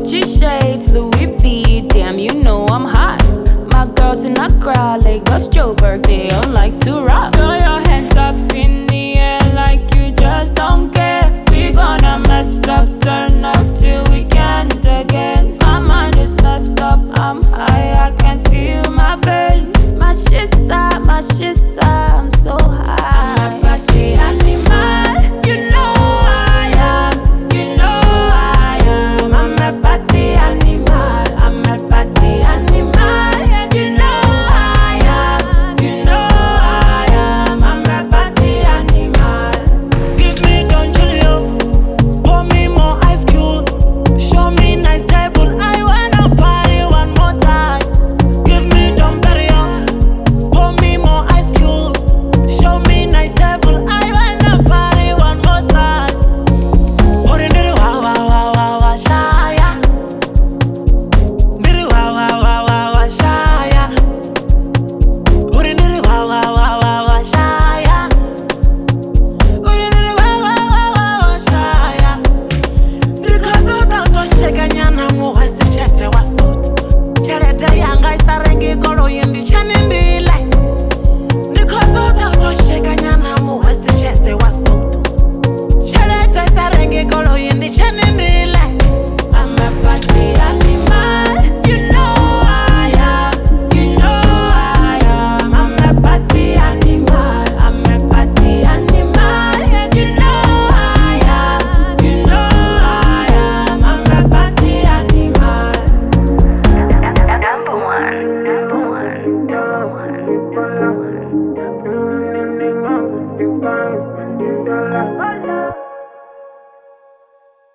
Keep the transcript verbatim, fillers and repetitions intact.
Gucci shades, Louis V, damn, you know I'm hot. My girls in a crowd, Lagos, Joburg, they all like to rock. Throw your hands up in the air like you just don't care. We gonna mess up, turn up till we can't again. My mind is messed up, I'm high, I can't feel my face. My shit's up, my shit's up, I'm so high. I'm a party animal, you know I am, you know I am. I'm a party animal, I'm a party animal, you know I am, you know I am. I'm a party animal. Give me Don Julio, pour me more ice cubes, show me nice table, I wanna party one more time. Give me Don Perignon, pour me more ice cubes, show me nice table, I wanna party one more time. Put it in the wa wa wa wa wa shaya, did it wa wa wa wa wa shaya, put it in the wa wa wa wa wa shaya, put it in the wa wa wa wa wa shaya. Ndikadota tosheka nyana mu west chete was not. Chelete yanga isarengi kolo yindi chanindile. Ndikadota tosheka nyana mu west chete was not. Chelete isarengi kolo yindi chanindile. I'm a party animal, you know I am, you know I am. I'm a party animal, I'm a party animal, you know I am, you know I am. I'm a party animal. Number one, number one, number one, number one.